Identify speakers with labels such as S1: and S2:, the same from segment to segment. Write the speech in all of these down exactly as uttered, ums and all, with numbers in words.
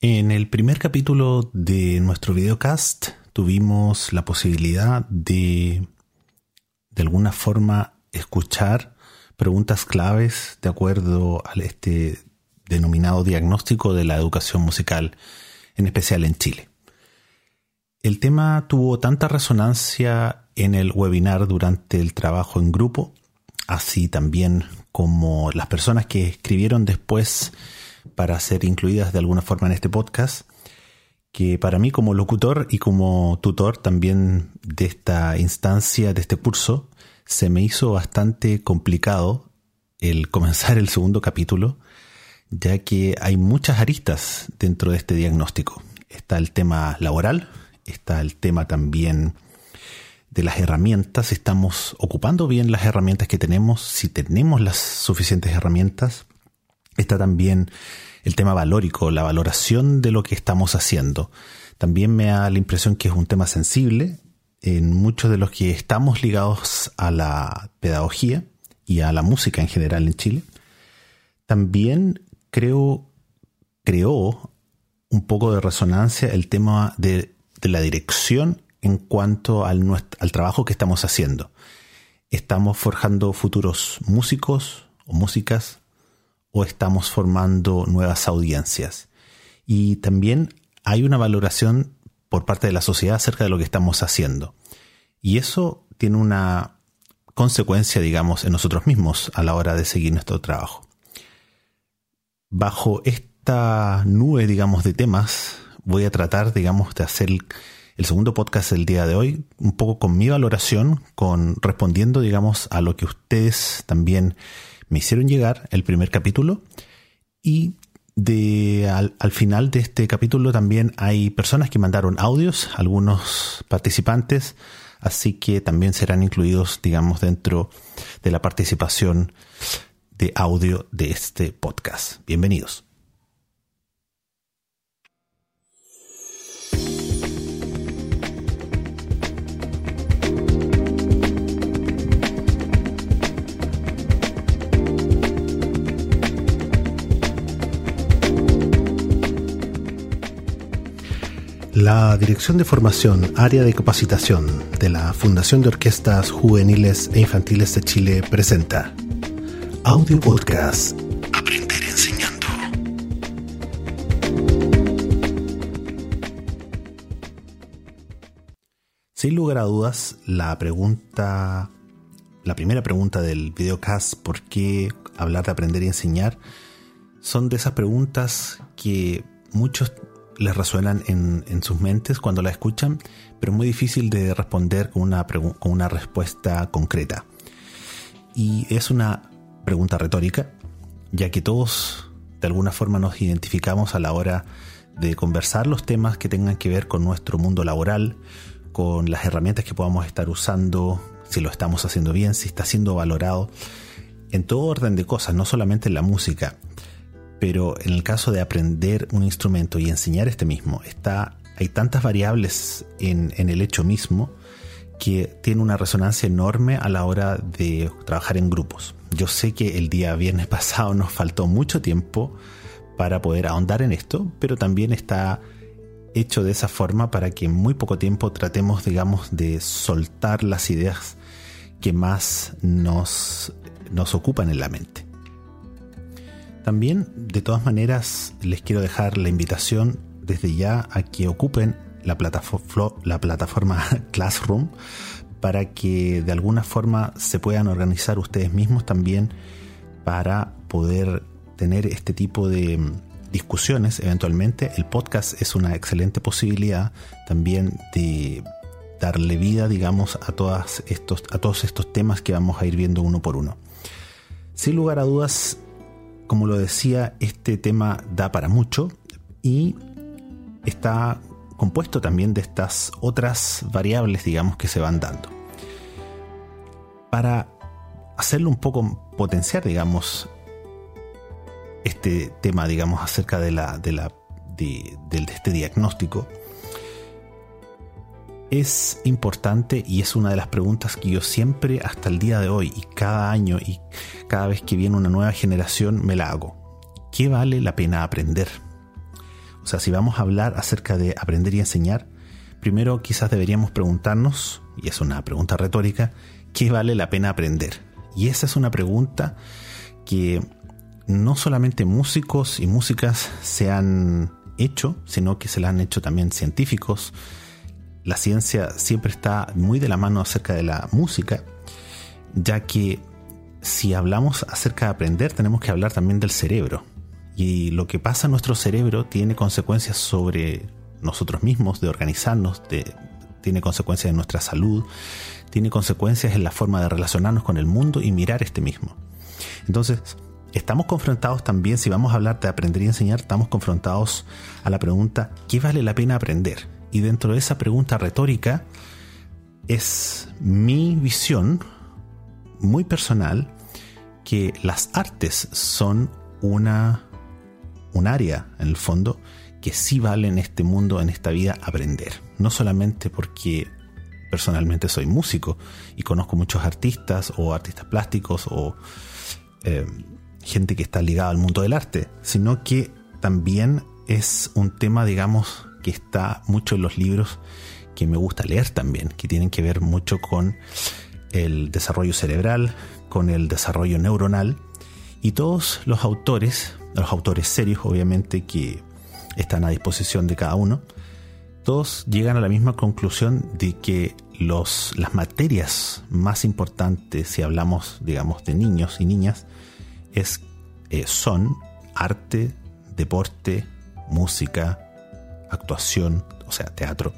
S1: En el primer capítulo de nuestro videocast tuvimos la posibilidad de, de alguna forma, escuchar preguntas claves de acuerdo a este denominado diagnóstico de la educación musical, en especial en Chile. El tema tuvo tanta resonancia en el webinar durante el trabajo en grupo, así también como las personas que escribieron después para ser incluidas de alguna forma en este podcast, que para mí como locutor y como tutor también de esta instancia, de este curso, se me hizo bastante complicado el comenzar el segundo capítulo, ya que hay muchas aristas dentro de este diagnóstico. Está el tema laboral, está el tema también de las herramientas, si estamos ocupando bien las herramientas que tenemos, si tenemos las suficientes herramientas. Está también el tema valórico, la valoración de lo que estamos haciendo. También me da la impresión que es un tema sensible en muchos de los que estamos ligados a la pedagogía y a la música en general en Chile. También creo, creó un poco de resonancia el tema de, de la dirección en cuanto al, al trabajo que estamos haciendo. ¿Estamos forjando futuros músicos o músicas? ¿O estamos formando nuevas audiencias? Y también hay una valoración por parte de la sociedad acerca de lo que estamos haciendo. Y eso tiene una consecuencia, digamos, en nosotros mismos a la hora de seguir nuestro trabajo. Bajo esta nube, digamos, de temas, voy a tratar, digamos, de hacer el, el segundo podcast del día de hoy, un poco con mi valoración, con respondiendo, digamos, a lo que ustedes también me hicieron llegar, el primer capítulo. Y de al, al final de este capítulo también hay personas que mandaron audios, algunos participantes, así que también serán incluidos, digamos, dentro de la participación de audio de este podcast. Bienvenidos. La Dirección de Formación, Área de Capacitación de la Fundación de Orquestas Juveniles e Infantiles de Chile presenta Audio Podcast Aprender Enseñando. Sin lugar a dudas, la pregunta, la primera pregunta del videocast, ¿por qué hablar de aprender y enseñar? Son de esas preguntas que muchos les resuenan en, en sus mentes cuando la escuchan, pero muy difícil de responder con una, pregu- con una respuesta concreta. Y es una pregunta retórica, ya que todos de alguna forma nos identificamos a la hora de conversar los temas que tengan que ver con nuestro mundo laboral, con las herramientas que podamos estar usando, si lo estamos haciendo bien, si está siendo valorado, en todo orden de cosas, no solamente en la música. Pero en el caso de aprender un instrumento y enseñar este mismo, está, hay tantas variables en, en el hecho mismo que tiene una resonancia enorme a la hora de trabajar en grupos. Yo sé que el día viernes pasado nos faltó mucho tiempo para poder ahondar en esto, pero también está hecho de esa forma para que en muy poco tiempo tratemos, digamos, de soltar las ideas que más nos, nos ocupan en la mente. También, de todas maneras, les quiero dejar la invitación desde ya a que ocupen la plataforma, la plataforma Classroom para que de alguna forma se puedan organizar ustedes mismos también para poder tener este tipo de discusiones eventualmente. El podcast es una excelente posibilidad también de darle vida, digamos, a, todas estos, a todos estos temas que vamos a ir viendo uno por uno. Sin lugar a dudas, como lo decía, este tema da para mucho y está compuesto también de estas otras variables, digamos, que se van dando. Para hacerlo un poco potenciar, digamos, este tema, digamos, acerca de la, de la, de, de este diagnóstico, es importante y es una de las preguntas que yo siempre hasta el día de hoy y cada año y cada vez que viene una nueva generación me la hago. ¿Qué vale la pena aprender? O sea, si vamos a hablar acerca de aprender y enseñar, primero quizás deberíamos preguntarnos, y es una pregunta retórica, ¿qué vale la pena aprender? Y esa es una pregunta que no solamente músicos y músicas se han hecho, sino que se la han hecho también científicos. La ciencia siempre está muy de la mano acerca de la música, ya que si hablamos acerca de aprender, tenemos que hablar también del cerebro. Y lo que pasa en nuestro cerebro tiene consecuencias sobre nosotros mismos, de organizarnos, de, tiene consecuencias en nuestra salud, tiene consecuencias en la forma de relacionarnos con el mundo y mirar este mismo. Entonces, estamos confrontados también, si vamos a hablar de aprender y enseñar, estamos confrontados a la pregunta, ¿qué vale la pena aprender? Y dentro de esa pregunta retórica es mi visión muy personal que las artes son una, un área, en el fondo, que sí vale en este mundo, en esta vida, aprender. No solamente porque personalmente soy músico y conozco muchos artistas o artistas plásticos o eh, gente que está ligada al mundo del arte, sino que también es un tema, digamos, que está mucho en los libros que me gusta leer también, que tienen que ver mucho con el desarrollo cerebral, con el desarrollo neuronal, y todos los autores, los autores serios obviamente que están a disposición de cada uno, todos llegan a la misma conclusión de que los, las materias más importantes, si hablamos, digamos, de niños y niñas, es, eh, son arte, deporte, música, actuación, o sea, teatro.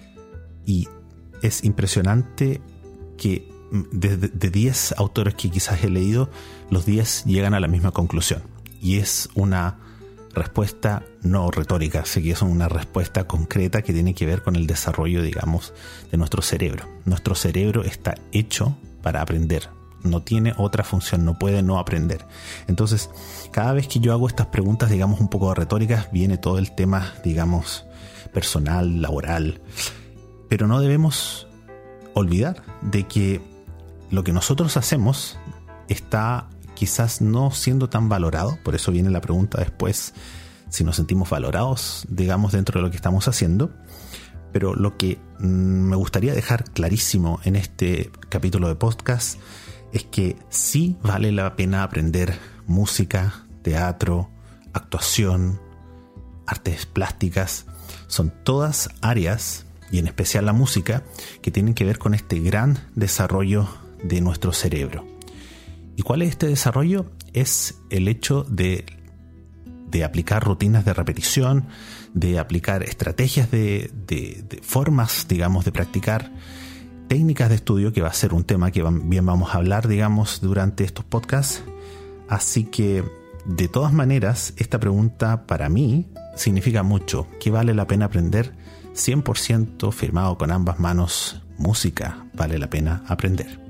S1: Y es impresionante que de, de, de diez autores que quizás he leído, los diez llegan a la misma conclusión. Y es una respuesta no retórica, así que es una respuesta concreta que tiene que ver con el desarrollo, digamos, de nuestro cerebro. Nuestro cerebro está hecho para aprender, no tiene otra función, no puede no aprender. Entonces, cada vez que yo hago estas preguntas, digamos, un poco retóricas, viene todo el tema, digamos, personal, laboral, pero no debemos olvidar de que lo que nosotros hacemos está quizás no siendo tan valorado. Por eso viene la pregunta después, si nos sentimos valorados, digamos, dentro de lo que estamos haciendo. Pero lo que me gustaría dejar clarísimo en este capítulo de podcast es que sí vale la pena aprender música, teatro, actuación, artes plásticas. Son todas áreas, y en especial la música, que tienen que ver con este gran desarrollo de nuestro cerebro. ¿Y cuál es este desarrollo? Es el hecho de, de aplicar rutinas de repetición, de aplicar estrategias de, de, de formas, digamos, de practicar, técnicas de estudio, que va a ser un tema que bien vamos a hablar, digamos, durante estos podcasts. Así que, de todas maneras, esta pregunta para mí significa mucho. ¿Qué vale la pena aprender? cien por ciento firmado con ambas manos, música vale la pena aprender.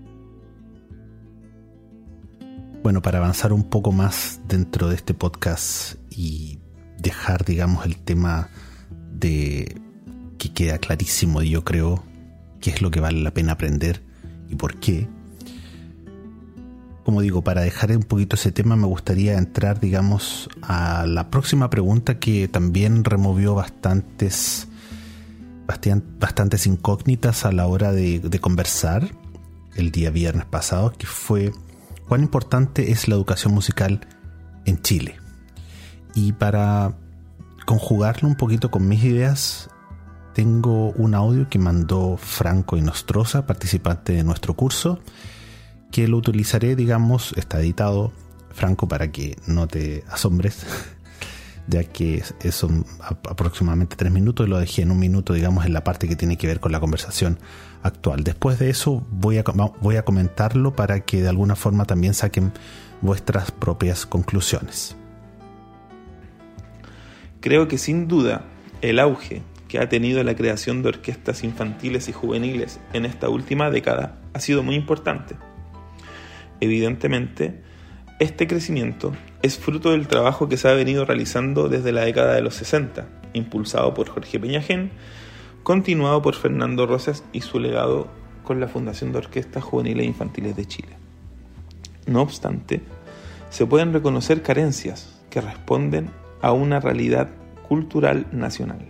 S1: Bueno, para avanzar un poco más dentro de este podcast y dejar, digamos, el tema de que queda clarísimo, y yo creo qué es lo que vale la pena aprender y por qué. Como digo, para dejar un poquito ese tema, me gustaría entrar, digamos, a la próxima pregunta que también removió bastantes, bastantes incógnitas a la hora de, de conversar el día viernes pasado, que fue: ¿cuán importante es la educación musical en Chile? Y para conjugarlo un poquito con mis ideas, tengo un audio que mandó Franco Inostroza, participante de nuestro curso, que lo utilizaré, digamos, está editado, Franco, para que no te asombres, ya que son aproximadamente tres minutos y lo dejé en un minuto, digamos, en la parte que tiene que ver con la conversación actual. Después de eso voy a, voy a comentarlo para que de alguna forma también saquen vuestras propias conclusiones.
S2: Creo que sin duda el auge que ha tenido la creación de orquestas infantiles y juveniles en esta última década ha sido muy importante. Evidentemente, este crecimiento es fruto del trabajo que se ha venido realizando desde la década de los sesenta, impulsado por Jorge Peñajén, continuado por Fernando Rosas y su legado con la Fundación de Orquestas Juveniles e Infantiles de Chile. No obstante, se pueden reconocer carencias que responden a una realidad cultural nacional.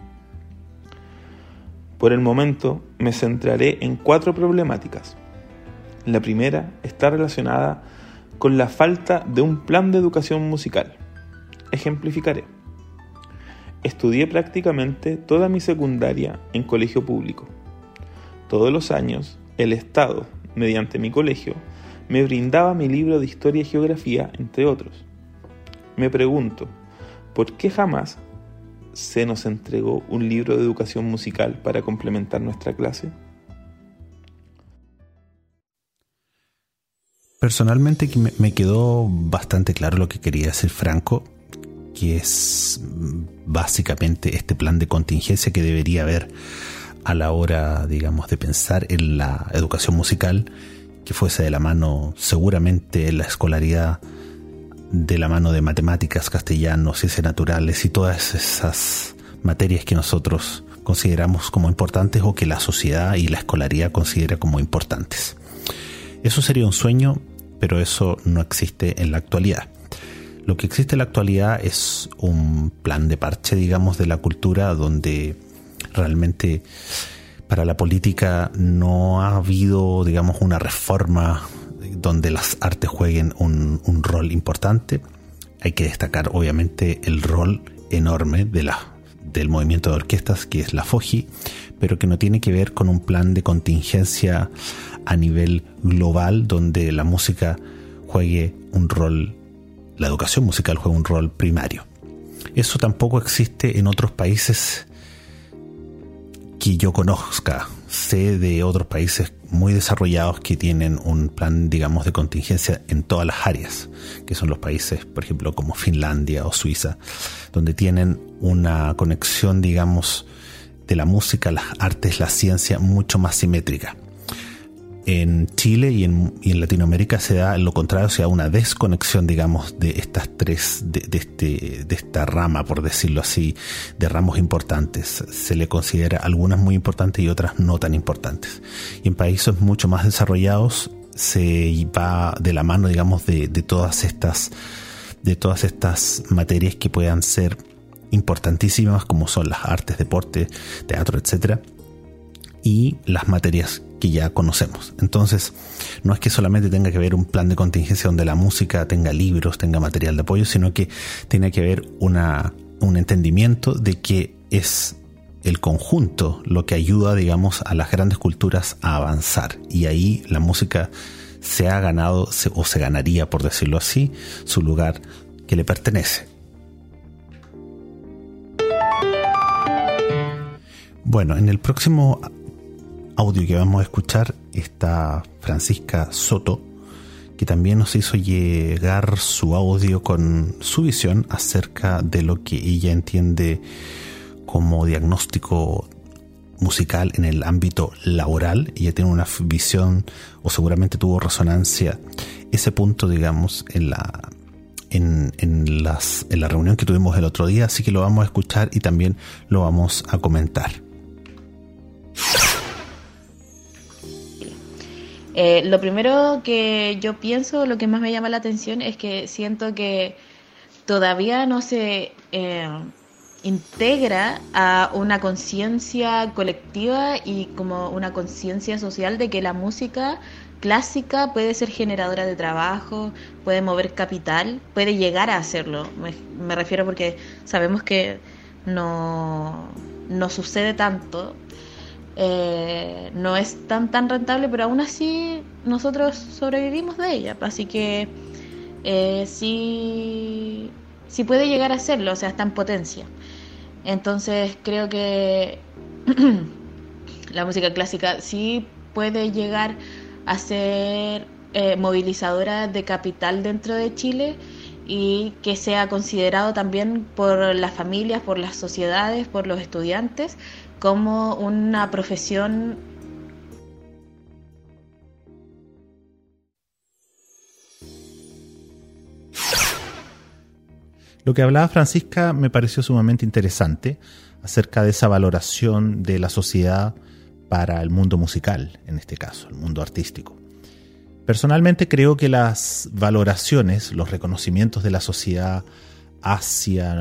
S2: Por el momento me centraré en cuatro problemáticas. La primera está relacionada con la falta de un plan de educación musical. Ejemplificaré. Estudié prácticamente toda mi secundaria en colegio público. Todos los años, el Estado, mediante mi colegio, me brindaba mi libro de historia y geografía, entre otros. Me pregunto, ¿por qué jamás se nos entregó un libro de educación musical para complementar nuestra clase?
S1: Personalmente me quedó bastante claro lo que quería decir Franco, que es básicamente este plan de contingencia que debería haber a la hora, digamos, de pensar en la educación musical, que fuese de la mano seguramente en la escolaridad, de la mano de matemáticas, castellano, ciencias naturales y todas esas materias que nosotros consideramos como importantes o que la sociedad y la escolaridad considera como importantes. Eso sería un sueño, pero eso no existe en la actualidad. Lo que existe en la actualidad es un plan de parche, digamos, de la cultura, donde realmente para la política no ha habido, digamos, una reforma donde las artes jueguen un, un rol importante. Hay que destacar, obviamente, el rol enorme de la, del movimiento de orquestas, que es la FOGI, pero que no tiene que ver con un plan de contingencia a nivel global, donde la música juegue un rol, la educación musical juega un rol primario. Eso tampoco existe en otros países que yo conozca. Sé de otros países muy desarrollados que tienen un plan, digamos, de contingencia en todas las áreas, que son los países, por ejemplo, como Finlandia o Suiza, donde tienen una conexión, digamos, de la música, las artes, la ciencia mucho más simétrica. En Chile y en, y en Latinoamérica se da lo contrario, se da una desconexión, digamos, de estas tres, de, de, este, de esta rama, por decirlo así, de ramos importantes. Se le considera algunas muy importantes y otras no tan importantes. Y en países mucho más desarrollados se va de la mano, digamos, de, de todas estas, de todas estas materias que puedan ser importantísimas, como son las artes, deporte, teatro, etcétera, y las materias que ya conocemos. Entonces, no es que solamente tenga que haber un plan de contingencia donde la música tenga libros, tenga material de apoyo, sino que tiene que haber una, un entendimiento de que es el conjunto lo que ayuda, digamos, a las grandes culturas a avanzar. Y ahí la música se ha ganado, se, o se ganaría, por decirlo así, su lugar que le pertenece. Bueno, en el próximo audio que vamos a escuchar está Francisca Soto, que también nos hizo llegar su audio con su visión acerca de lo que ella entiende como diagnóstico musical en el ámbito laboral. Ella tiene una visión, o seguramente tuvo resonancia ese punto, digamos, en la en, en las en la reunión que tuvimos el otro día, así que lo vamos a escuchar y también lo vamos a comentar.
S3: Eh, lo primero que yo pienso, lo que más me llama la atención es que siento que todavía no se eh, integra a una conciencia colectiva y como una conciencia social de que la música clásica puede ser generadora de trabajo, puede mover capital, puede llegar a hacerlo. Me, me refiero porque sabemos que no, no sucede tanto. Eh, no es tan tan rentable, pero aún así nosotros sobrevivimos de ella, así que eh, sí, sí puede llegar a hacerlo, o sea, está en potencia. Entonces creo que la música clásica sí puede llegar a ser eh, movilizadora de capital dentro de Chile y que sea considerado también por las familias, por las sociedades, por los estudiantes como una profesión.
S1: Lo que hablaba Francisca me pareció sumamente interesante acerca de esa valoración de la sociedad para el mundo musical, en este caso, el mundo artístico. Personalmente creo que las valoraciones, los reconocimientos de la sociedad hacia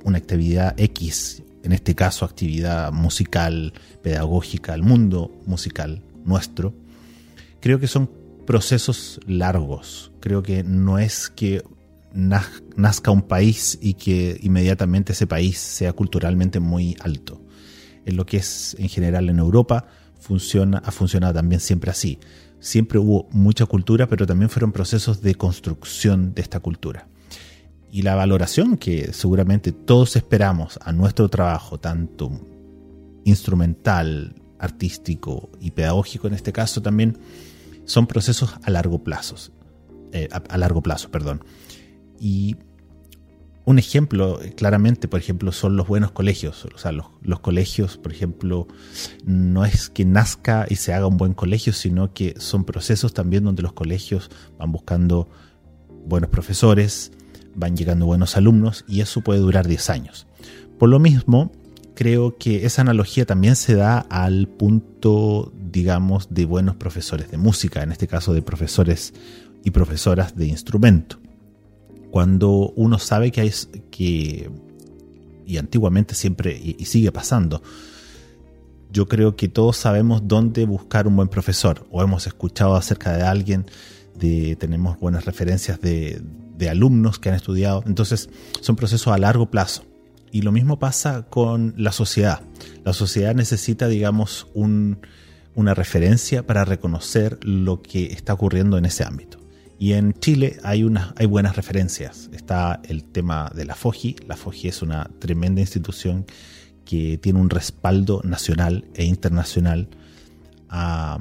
S1: una actividad X, en este caso actividad musical, pedagógica, el mundo musical nuestro, creo que son procesos largos. Creo que no es que nazca un país y que inmediatamente ese país sea culturalmente muy alto. En lo que es en general en Europa funciona, ha funcionado también siempre así. Siempre hubo mucha cultura, pero también fueron procesos de construcción de esta cultura. Y la valoración que seguramente todos esperamos a nuestro trabajo, tanto instrumental, artístico y pedagógico en este caso también, son procesos a largo plazo. Eh, a, a largo plazo, perdón. Y un ejemplo, claramente, por ejemplo, son los buenos colegios. O sea, los, los colegios, por ejemplo, no es que nazca y se haga un buen colegio, sino que son procesos también donde los colegios van buscando buenos profesores, van llegando buenos alumnos, y eso puede durar diez años. Por lo mismo, creo que esa analogía también se da al punto, digamos, de buenos profesores de música, en este caso de profesores y profesoras de instrumento. Cuando uno sabe que hay, que, y antiguamente siempre, y, y sigue pasando, yo creo que todos sabemos dónde buscar un buen profesor, o hemos escuchado acerca de alguien, de, tenemos buenas referencias de, de alumnos que han estudiado. Entonces son procesos a largo plazo. Y lo mismo pasa con la sociedad. La sociedad necesita, digamos, un, una referencia para reconocer lo que está ocurriendo en ese ámbito. Y en Chile hay, una, hay buenas referencias. Está el tema de la FOGI. La FOGI es una tremenda institución que tiene un respaldo nacional e internacional a,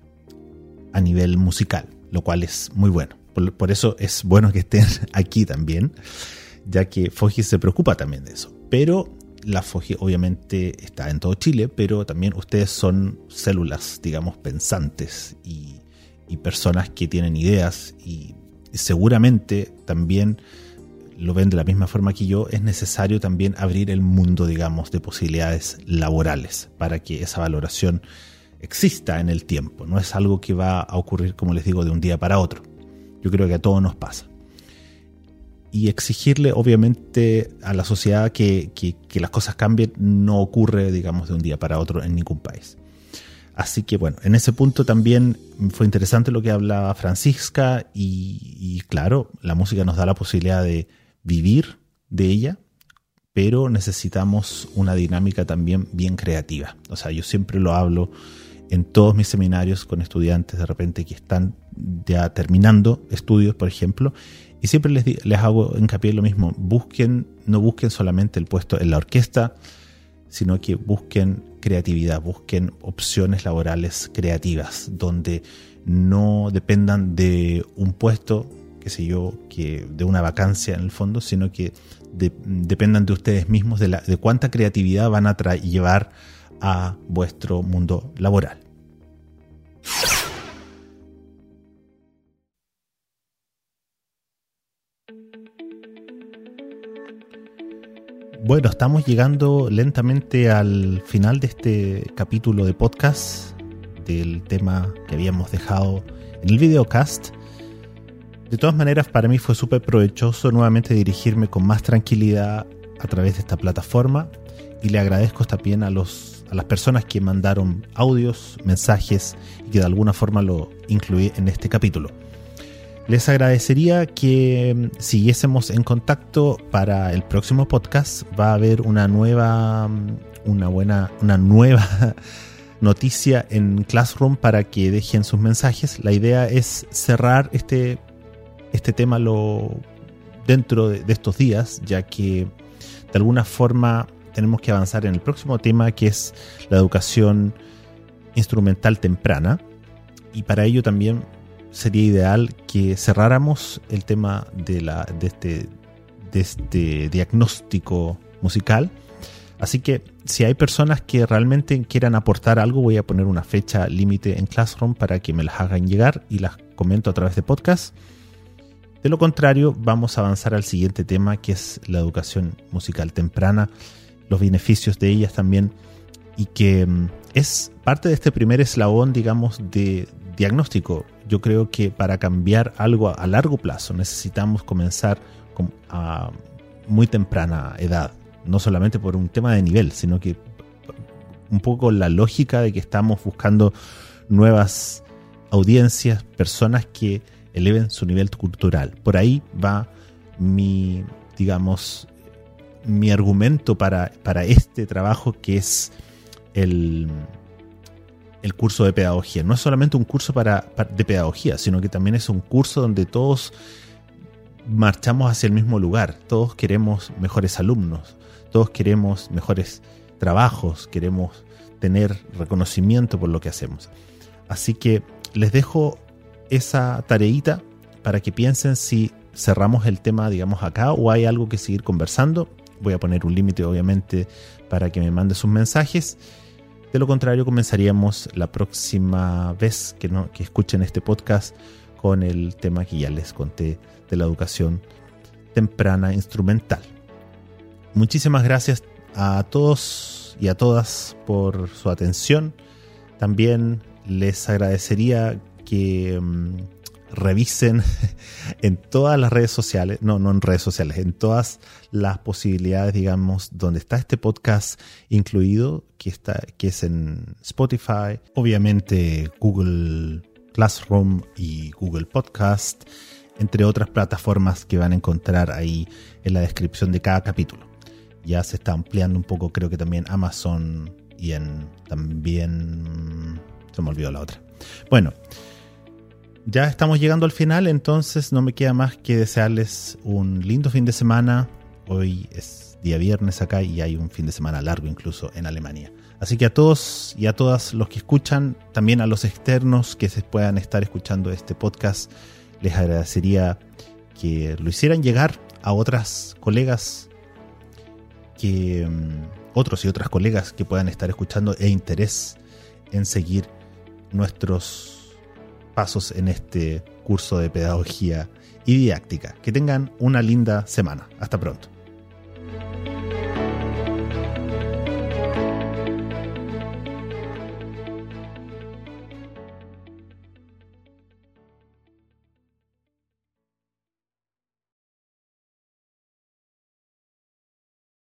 S1: a nivel musical, lo cual es muy bueno. Por, por eso es bueno que estén aquí también, ya que FOGI se preocupa también de eso. Pero la FOGI obviamente está en todo Chile, pero también ustedes son células, digamos, pensantes y y personas que tienen ideas, y seguramente también lo ven de la misma forma que yo. Es necesario también abrir el mundo, digamos, de posibilidades laborales para que esa valoración exista en el tiempo. No es algo que va a ocurrir, como les digo, de un día para otro. Yo creo que a todos nos pasa. Y exigirle, obviamente, a la sociedad que, que, que las cosas cambien no ocurre, digamos, de un día para otro en ningún país. Así que bueno, en ese punto también fue interesante lo que hablaba Francisca, y, y claro, la música nos da la posibilidad de vivir de ella, pero necesitamos una dinámica también bien creativa. O sea, yo siempre lo hablo en todos mis seminarios con estudiantes de repente que están ya terminando estudios, por ejemplo, y siempre les, les hago hincapié en lo mismo. Busquen, no busquen solamente el puesto en la orquesta, sino que busquen creatividad, busquen opciones laborales creativas, donde no dependan de un puesto, qué sé yo, que de una vacancia en el fondo, sino que de, dependan de ustedes mismos, de, la, de cuánta creatividad van a tra- llevar a vuestro mundo laboral. Bueno, estamos llegando lentamente al final de este capítulo de podcast, del tema que habíamos dejado en el videocast. De todas maneras, para mí fue súper provechoso nuevamente dirigirme con más tranquilidad a través de esta plataforma, y le agradezco también a, los, a las personas que mandaron audios, mensajes, y que de alguna forma lo incluí en este capítulo. Les agradecería que siguiésemos en contacto para el próximo podcast. Va a haber una nueva, una buena, una nueva noticia en Classroom para que dejen sus mensajes. La idea es cerrar este, este tema lo, dentro de, de estos días, ya que de alguna forma tenemos que avanzar en el próximo tema, que es la educación instrumental temprana, y para ello también sería ideal que cerráramos el tema de, la, de, este, de este diagnóstico musical. Así que si hay personas que realmente quieran aportar algo, voy a poner una fecha límite en Classroom para que me las hagan llegar y las comento a través de podcast. De lo contrario, vamos a avanzar al siguiente tema, que es la educación musical temprana, los beneficios de ellas también, y que es parte de este primer eslabón, digamos, de diagnóstico. Yo creo que para cambiar algo a largo plazo necesitamos comenzar a muy temprana edad. no solamente por un tema de nivel, sino que un poco la lógica de que estamos buscando nuevas audiencias, personas que eleven su nivel cultural. Por ahí va mi, digamos, mi argumento para, para este trabajo, que es el, el curso de pedagogía. No es solamente un curso para, para, de pedagogía, sino que también es un curso donde todos marchamos hacia el mismo lugar. Todos queremos mejores alumnos, todos queremos mejores trabajos, queremos tener reconocimiento por lo que hacemos. Así que les dejo esa tareita para que piensen si cerramos el tema, digamos, acá, o hay algo que seguir conversando. Voy a poner un límite, obviamente, para que me mande sus mensajes. De lo contrario, comenzaríamos la próxima vez que, no, que escuchen este podcast con el tema que ya les conté de la educación temprana instrumental. Muchísimas gracias a todos y a todas por su atención. También les agradecería que um, revisen en todas las redes sociales, no, no en redes sociales, en todas las posibilidades, digamos, donde está este podcast incluido, que, está, que es en Spotify, obviamente Google Classroom y Google Podcast, entre otras plataformas que van a encontrar ahí en la descripción de cada capítulo. Ya se está ampliando un poco, creo que también Amazon y en también... se me olvidó la otra. Bueno, ya estamos llegando al final, entonces no me queda más que desearles un lindo fin de semana. Hoy es día viernes acá y hay un fin de semana largo incluso en Alemania. Así que a todos y a todas los que escuchan, también a los externos que se puedan estar escuchando este podcast, les agradecería que lo hicieran llegar a otras colegas, que um, otros y otras colegas que puedan estar escuchando e interés en seguir nuestros pasos en este curso de pedagogía y didáctica. Que tengan una linda semana. Hasta pronto.